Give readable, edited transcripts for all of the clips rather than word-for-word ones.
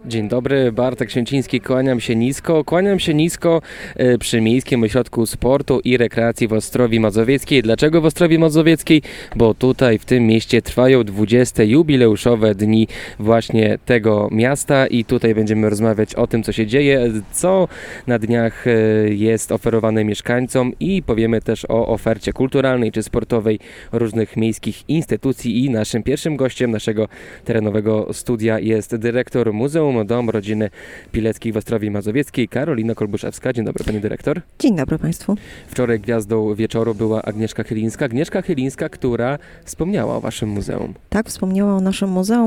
Dzień dobry, Bartek Święciński, kłaniam się nisko przy Miejskim Ośrodku Sportu i Rekreacji w Ostrowi Mazowieckiej. Dlaczego w Ostrowi Mazowieckiej? Bo tutaj w tym mieście trwają 20. jubileuszowe dni właśnie tego miasta i tutaj będziemy rozmawiać o tym, co się dzieje, co na dniach jest oferowane mieszkańcom i powiemy też o ofercie kulturalnej czy sportowej różnych miejskich instytucji i naszym pierwszym gościem naszego terenowego studia jest dyrektor Muzeum Dom Rodziny Pileckich w Ostrowi Mazowieckiej, Karolina Kolbuszewska. Dzień dobry, pani dyrektor. Dzień dobry państwu. Wczoraj gwiazdą wieczoru była Agnieszka Chylińska. Agnieszka Chylińska, która wspomniała o waszym muzeum. Tak, wspomniała o naszym muzeum,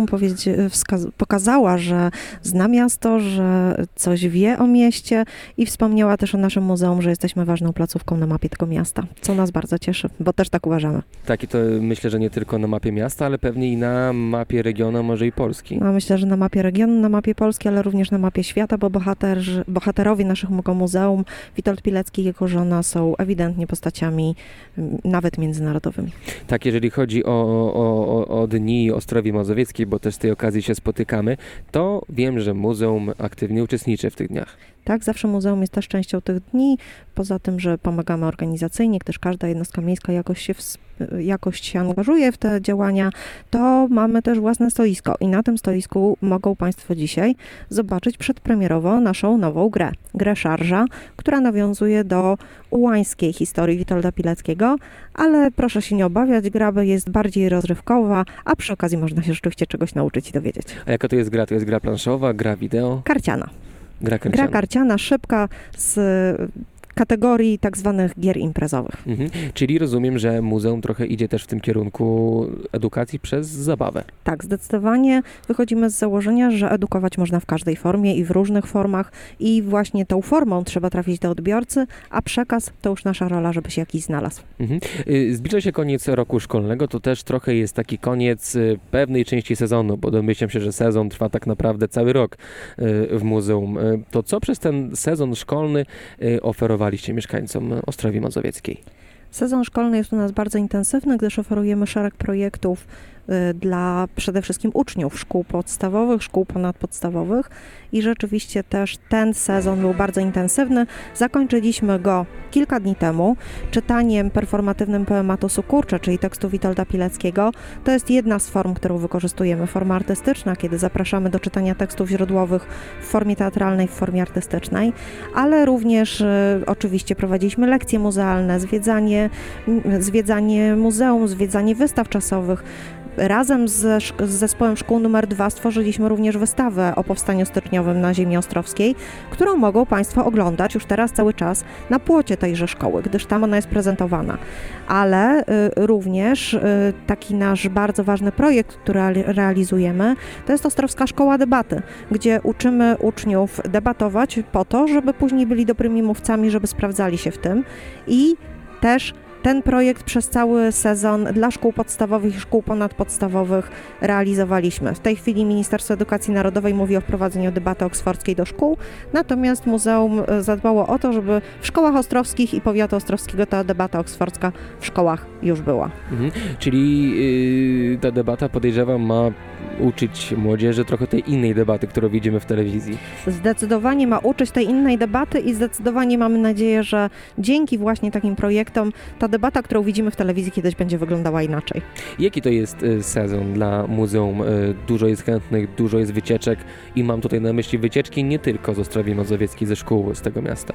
pokazała, że zna miasto, że coś wie o mieście i wspomniała też o naszym muzeum, że jesteśmy ważną placówką na mapie tego miasta, co nas bardzo cieszy, bo też tak uważamy. Tak, i to myślę, że nie tylko na mapie miasta, ale pewnie i na mapie regionu, może i Polski. No, myślę, że na mapie regionu, na mapie Polski, ale również na mapie świata, bo bohaterowie naszego muzeum, Witold Pilecki i jego żona, są ewidentnie postaciami nawet międzynarodowymi. Tak, jeżeli chodzi o dni Ostrowi Mazowieckiej, bo też z tej okazji się spotykamy, to wiem, że muzeum aktywnie uczestniczy w tych dniach. Tak, zawsze muzeum jest też częścią tych dni, poza tym, że pomagamy organizacyjnie, gdyż każda jednostka miejska jakoś się angażuje w te działania, to mamy też własne stoisko i na tym stoisku mogą państwo dzisiaj zobaczyć przedpremierowo naszą nową grę Szarża, która nawiązuje do ułańskiej historii Witolda Pileckiego, ale proszę się nie obawiać, gra jest bardziej rozrywkowa, a przy okazji można się rzeczywiście czegoś nauczyć i dowiedzieć. A jaka to jest gra? To jest gra planszowa, gra wideo? Karciana. Gra karciana, szybka, z kategorii tak zwanych gier imprezowych. Czyli rozumiem, że muzeum trochę idzie też w tym kierunku edukacji przez zabawę. Tak, zdecydowanie wychodzimy z założenia, że edukować można w każdej formie i w różnych formach i właśnie tą formą trzeba trafić do odbiorcy, a przekaz to już nasza rola, żeby się jakiś znalazł. Zbliża się koniec roku szkolnego, to też trochę jest taki koniec pewnej części sezonu, bo domyślam się, że sezon trwa tak naprawdę cały rok w muzeum. To co przez ten sezon szkolny oferowaliście mieszkańcom Ostrowi Mazowieckiej? Sezon szkolny jest u nas bardzo intensywny, gdyż oferujemy szereg projektów dla przede wszystkim uczniów szkół podstawowych, szkół ponadpodstawowych i rzeczywiście też ten sezon był bardzo intensywny. Zakończyliśmy go kilka dni temu czytaniem performatywnym poematu Sukurcze, czyli tekstu Witolda Pileckiego. To jest jedna z form, którą wykorzystujemy, forma artystyczna, kiedy zapraszamy do czytania tekstów źródłowych w formie teatralnej, w formie artystycznej, ale również oczywiście prowadziliśmy lekcje muzealne, zwiedzanie muzeum, zwiedzanie wystaw czasowych. Razem z zespołem szkół nr 2 stworzyliśmy również wystawę o powstaniu styczniowym na ziemi ostrowskiej, którą mogą państwo oglądać już teraz cały czas na płocie tejże szkoły, gdyż tam ona jest prezentowana. Ale również taki nasz bardzo ważny projekt, który realizujemy, to jest Ostrowska Szkoła Debaty, gdzie uczymy uczniów debatować po to, żeby później byli dobrymi mówcami, żeby sprawdzali się w tym i też ten projekt przez cały sezon dla szkół podstawowych i szkół ponadpodstawowych realizowaliśmy. W tej chwili Ministerstwo Edukacji Narodowej mówi o wprowadzeniu debaty oksfordzkiej do szkół, natomiast muzeum zadbało o to, żeby w szkołach ostrowskich i powiatu ostrowskiego ta debata oksfordzka w szkołach już była. Czyli ta debata, podejrzewam, ma uczyć młodzieży trochę tej innej debaty, którą widzimy w telewizji. Zdecydowanie ma uczyć tej innej debaty i zdecydowanie mamy nadzieję, że dzięki właśnie takim projektom ta debata, którą widzimy w telewizji, kiedyś będzie wyglądała inaczej. Jaki to jest sezon dla muzeum? Dużo jest chętnych, dużo jest wycieczek i mam tutaj na myśli wycieczki nie tylko z Ostrowi Mazowieckiej, ze szkół z tego miasta.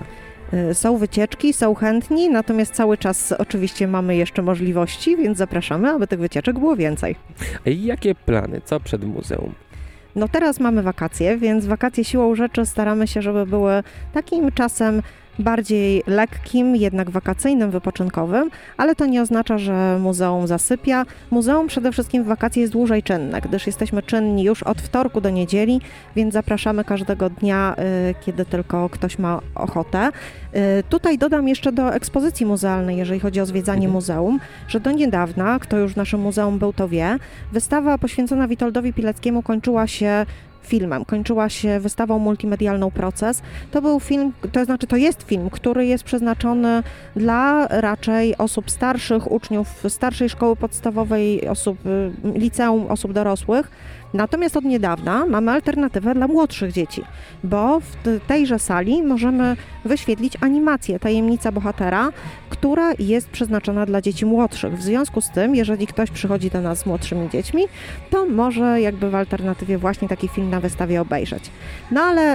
Są wycieczki, są chętni, natomiast cały czas oczywiście mamy jeszcze możliwości, więc zapraszamy, aby tych wycieczek było więcej. A jakie plany? Co przed muzeum? No teraz mamy wakacje, więc wakacje siłą rzeczy staramy się, żeby były takim czasem bardziej lekkim, jednak wakacyjnym, wypoczynkowym, ale to nie oznacza, że muzeum zasypia. Muzeum przede wszystkim w wakacje jest dłużej czynne, gdyż jesteśmy czynni już od wtorku do niedzieli, więc zapraszamy każdego dnia, kiedy tylko ktoś ma ochotę. Tutaj dodam jeszcze do ekspozycji muzealnej, jeżeli chodzi o zwiedzanie muzeum, że do niedawna, kto już w naszym muzeum był, to wie, wystawa poświęcona Witoldowi Pileckiemu kończyła się filmem, kończyła się wystawą multimedialną Proces. To był film, to jest film, który jest przeznaczony dla raczej osób starszych, uczniów starszej szkoły podstawowej, osób liceum, osób dorosłych. Natomiast od niedawna mamy alternatywę dla młodszych dzieci, bo w tejże sali możemy wyświetlić animację Tajemnica Bohatera, która jest przeznaczona dla dzieci młodszych. W związku z tym, jeżeli ktoś przychodzi do nas z młodszymi dziećmi, to może jakby w alternatywie właśnie taki film na wystawie obejrzeć. No ale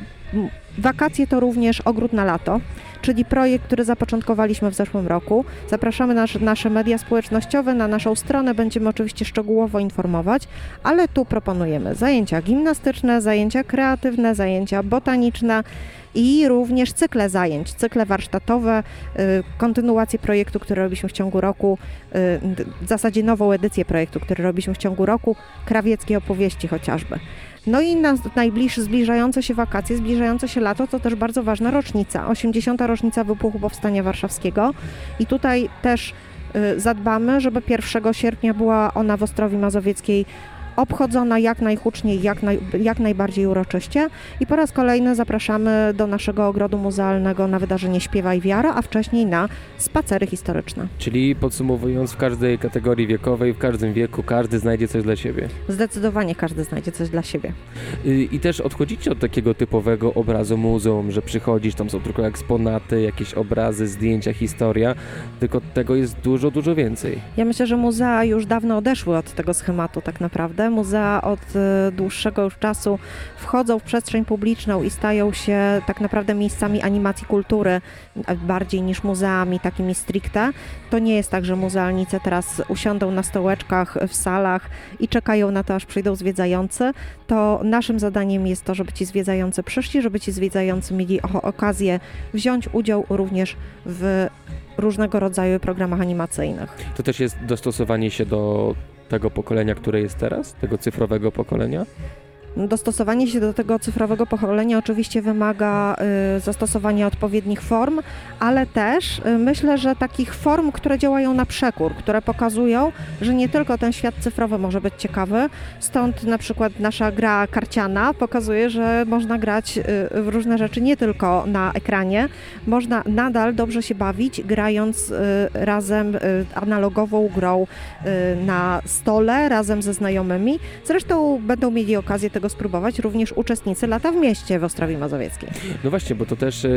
wakacje to również Ogród na lato, czyli projekt, który zapoczątkowaliśmy w zeszłym roku. Zapraszamy na nasze media społecznościowe, na naszą stronę, będziemy oczywiście szczegółowo informować, ale tu proponujemy zajęcia gimnastyczne, zajęcia kreatywne, zajęcia botaniczne i również cykle zajęć, cykle warsztatowe, kontynuację projektu, który robiliśmy w ciągu roku, w zasadzie nową edycję projektu, który robiliśmy w ciągu roku, krawieckie opowieści chociażby. No i najbliższe zbliżające się wakacje, zbliżające się lato to też bardzo ważna rocznica, 80. rocznica wybuchu Powstania Warszawskiego i tutaj też zadbamy, żeby 1 sierpnia była ona w Ostrowi Mazowieckiej obchodzona jak najhuczniej, jak najbardziej uroczyście i po raz kolejny zapraszamy do naszego ogrodu muzealnego na wydarzenie Śpiewaj Wiara, a wcześniej na spacery historyczne. Czyli podsumowując, w każdej kategorii wiekowej, w każdym wieku, każdy znajdzie coś dla siebie. Zdecydowanie każdy znajdzie coś dla siebie. I też odchodzicie od takiego typowego obrazu muzeum, że przychodzisz, tam są tylko eksponaty, jakieś obrazy, zdjęcia, historia, tylko tego jest dużo, dużo więcej. Ja myślę, że muzea już dawno odeszły od tego schematu tak naprawdę. Muzea od dłuższego już czasu wchodzą w przestrzeń publiczną i stają się tak naprawdę miejscami animacji kultury, bardziej niż muzeami takimi stricte. To nie jest tak, że muzealnicy teraz usiądą na stołeczkach w salach i czekają na to, aż przyjdą zwiedzający. To naszym zadaniem jest to, żeby ci zwiedzający przyszli, żeby ci zwiedzający mieli okazję wziąć udział również w różnego rodzaju programach animacyjnych. To też jest dostosowanie się do tego pokolenia, które jest teraz, tego cyfrowego pokolenia? Dostosowanie się do tego cyfrowego pokolenia oczywiście wymaga zastosowania odpowiednich form, ale też myślę, że takich form, które działają na przekór, które pokazują, że nie tylko ten świat cyfrowy może być ciekawy, stąd na przykład nasza gra karciana pokazuje, że można grać w różne rzeczy nie tylko na ekranie, można nadal dobrze się bawić, grając razem analogową grą na stole, razem ze znajomymi. Zresztą będą mieli okazję tego spróbować również uczestnicy Lata w Mieście w Ostrowi Mazowieckiej. No właśnie, bo to też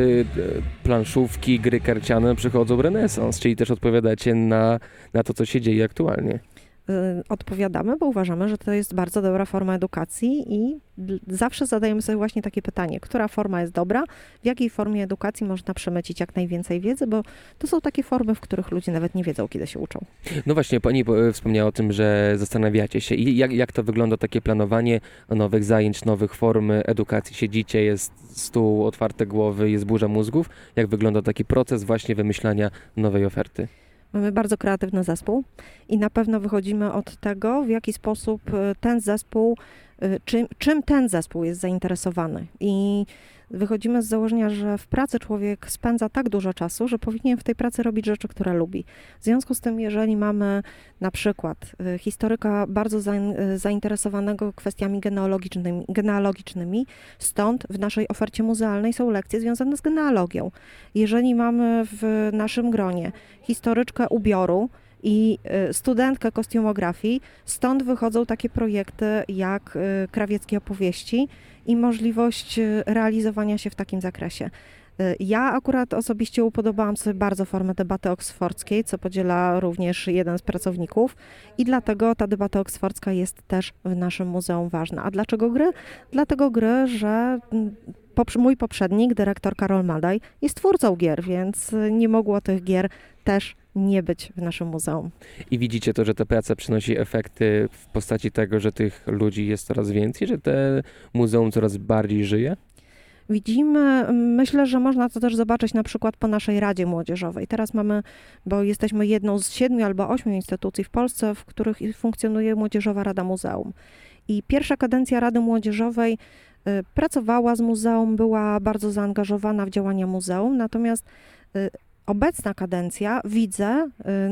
planszówki, gry karciane przychodzą renesans, czyli też odpowiadacie na to, co się dzieje aktualnie. Odpowiadamy, bo uważamy, że to jest bardzo dobra forma edukacji i zawsze zadajemy sobie właśnie takie pytanie, która forma jest dobra, w jakiej formie edukacji można przemycić jak najwięcej wiedzy, bo to są takie formy, w których ludzie nawet nie wiedzą, kiedy się uczą. No właśnie, pani wspomniała o tym, że zastanawiacie się i jak to wygląda takie planowanie nowych zajęć, nowych form edukacji. Siedzicie, jest stół, otwarte głowy, jest burza mózgów. Jak wygląda taki proces właśnie wymyślania nowej oferty? Mamy bardzo kreatywny zespół i na pewno wychodzimy od tego, w jaki sposób ten zespół, czym ten zespół jest zainteresowany. I wychodzimy z założenia, że w pracy człowiek spędza tak dużo czasu, że powinien w tej pracy robić rzeczy, które lubi. W związku z tym, jeżeli mamy na przykład historyka bardzo zainteresowanego kwestiami genealogicznymi, stąd w naszej ofercie muzealnej są lekcje związane z genealogią. Jeżeli mamy w naszym gronie historyczkę ubioru i studentkę kostiumografii, stąd wychodzą takie projekty jak krawieckie opowieści i możliwość realizowania się w takim zakresie. Ja akurat osobiście upodobałam sobie bardzo formę debaty oksfordzkiej, co podziela również jeden z pracowników i dlatego ta debata oksfordzka jest też w naszym muzeum ważna. A dlaczego gry? Dlatego gry, że mój poprzednik, dyrektor Karol Madaj, jest twórcą gier, więc nie mogło tych gier też nie być w naszym muzeum. I widzicie to, że ta praca przynosi efekty w postaci tego, że tych ludzi jest coraz więcej, że te muzeum coraz bardziej żyje? Widzimy, myślę, że można to też zobaczyć na przykład po naszej Radzie Młodzieżowej. Teraz mamy, bo jesteśmy jedną z 7 albo 8 instytucji w Polsce, w których funkcjonuje Młodzieżowa Rada Muzeum. I pierwsza kadencja Rady Młodzieżowej pracowała z muzeum, była bardzo zaangażowana w działania muzeum, natomiast obecna kadencja, widzę,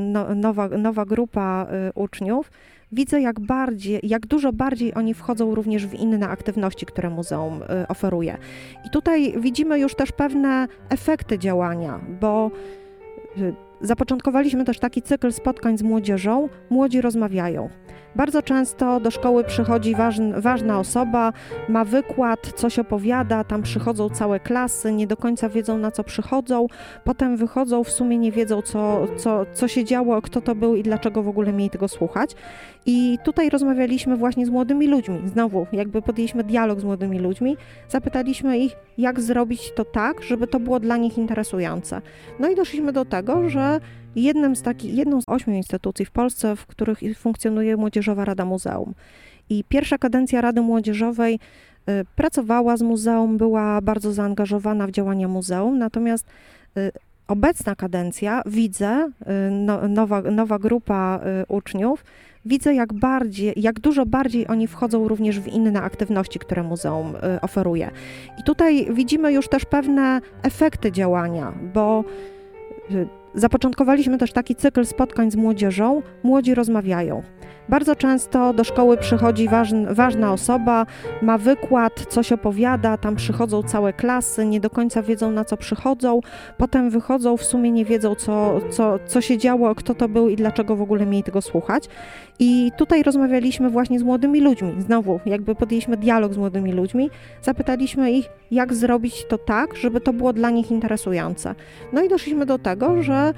nowa grupa uczniów, widzę jak dużo bardziej oni wchodzą również w inne aktywności, które muzeum oferuje. I tutaj widzimy już też pewne efekty działania, bo Zapoczątkowaliśmy też taki cykl spotkań z młodzieżą. Młodzi rozmawiają. Bardzo często do szkoły przychodzi ważna osoba, ma wykład, coś opowiada, tam przychodzą całe klasy, nie do końca wiedzą, na co przychodzą, potem wychodzą, w sumie nie wiedzą, co się działo, kto to był i dlaczego w ogóle mieli tego słuchać. I tutaj rozmawialiśmy właśnie z młodymi ludźmi. Znowu, jakby podjęliśmy dialog z młodymi ludźmi, zapytaliśmy ich, jak zrobić to tak, żeby to było dla nich interesujące. No i doszliśmy do tego, że jedną z 8 instytucji w Polsce, w których funkcjonuje Młodzieżowa Rada Muzeum. I pierwsza kadencja Rady Młodzieżowej pracowała z muzeum, była bardzo zaangażowana w działania muzeum, natomiast obecna kadencja, widzę, nowa grupa uczniów, widzę jak dużo bardziej oni wchodzą również w inne aktywności, które muzeum oferuje. I tutaj widzimy już też pewne efekty działania, bo zapoczątkowaliśmy też taki cykl spotkań z młodzieżą. Młodzi rozmawiają. Bardzo często do szkoły przychodzi ważna osoba, ma wykład, coś opowiada, tam przychodzą całe klasy, nie do końca wiedzą, na co przychodzą, potem wychodzą, w sumie nie wiedzą, co się działo, kto to był i dlaczego w ogóle mieli tego słuchać. I tutaj rozmawialiśmy właśnie z młodymi ludźmi. Znowu, jakby podjęliśmy dialog z młodymi ludźmi, zapytaliśmy ich, jak zrobić to tak, żeby to było dla nich interesujące. No i doszliśmy do tego, że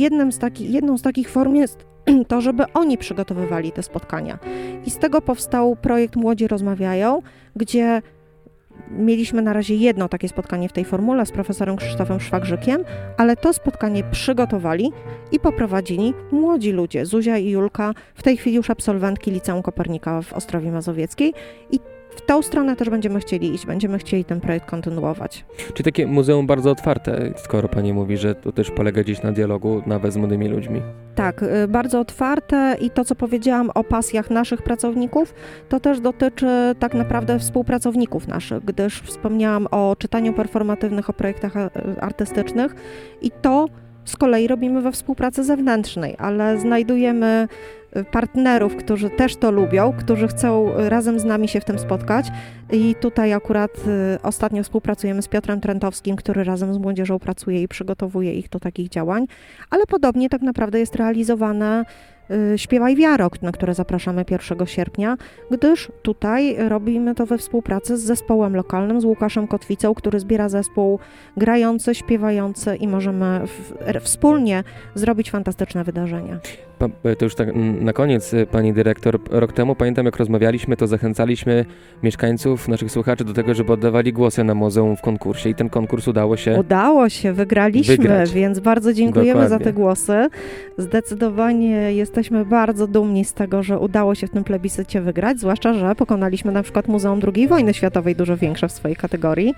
jedną z takich form jest to, żeby oni przygotowywali te spotkania. I z tego powstał projekt Młodzi Rozmawiają, gdzie mieliśmy na razie jedno takie spotkanie w tej formule z profesorem Krzysztofem Szwagrzykiem, ale to spotkanie przygotowali i poprowadzili młodzi ludzie, Zuzia i Julka, w tej chwili już absolwentki Liceum Kopernika w Ostrowi Mazowieckiej i w tą stronę też będziemy chcieli iść, będziemy chcieli ten projekt kontynuować. Czy takie muzeum bardzo otwarte, skoro pani mówi, że to też polega gdzieś na dialogu nawet z młodymi ludźmi? Tak, bardzo otwarte i to, co powiedziałam o pasjach naszych pracowników, to też dotyczy tak naprawdę współpracowników naszych, gdyż wspomniałam o czytaniu performatywnych, o projektach artystycznych i to z kolei robimy we współpracy zewnętrznej, ale znajdujemy partnerów, którzy też to lubią, którzy chcą razem z nami się w tym spotkać i tutaj akurat ostatnio współpracujemy z Piotrem Trentowskim, który razem z młodzieżą pracuje i przygotowuje ich do takich działań, ale podobnie tak naprawdę jest realizowane Śpiewaj Wiarok, na które zapraszamy 1 sierpnia, gdyż tutaj robimy to we współpracy z zespołem lokalnym, z Łukaszem Kotwicą, który zbiera zespół grający, śpiewający i możemy wspólnie zrobić fantastyczne wydarzenia. To już tak na koniec, pani dyrektor, rok temu pamiętam, jak rozmawialiśmy, to zachęcaliśmy mieszkańców, naszych słuchaczy do tego, żeby oddawali głosy na muzeum w konkursie i ten konkurs udało się wygraliśmy, więc bardzo dziękujemy Dokładnie. za te głosy. Zdecydowanie jesteśmy bardzo dumni z tego, że udało się w tym plebiscycie wygrać, zwłaszcza, że pokonaliśmy na przykład Muzeum II Wojny Światowej, dużo większe w swojej kategorii.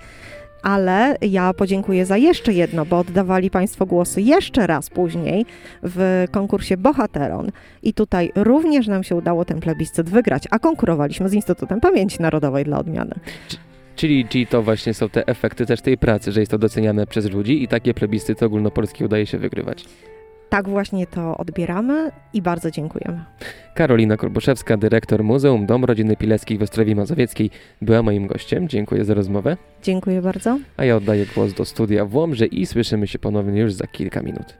Ale ja podziękuję za jeszcze jedno, bo oddawali Państwo głosy jeszcze raz później w konkursie Bohateron i tutaj również nam się udało ten plebiscyt wygrać, a konkurowaliśmy z Instytutem Pamięci Narodowej dla odmiany. Czyli to właśnie są te efekty też tej pracy, że jest to doceniane przez ludzi i takie plebiscyty ogólnopolskie udaje się wygrywać. Tak właśnie to odbieramy i bardzo dziękujemy. Karolina Korbuszewska, dyrektor Muzeum Dom Rodziny Pileckiej w Ostrowi Mazowieckiej, była moim gościem. Dziękuję za rozmowę. Dziękuję bardzo. A ja oddaję głos do studia w Łomży i słyszymy się ponownie już za kilka minut.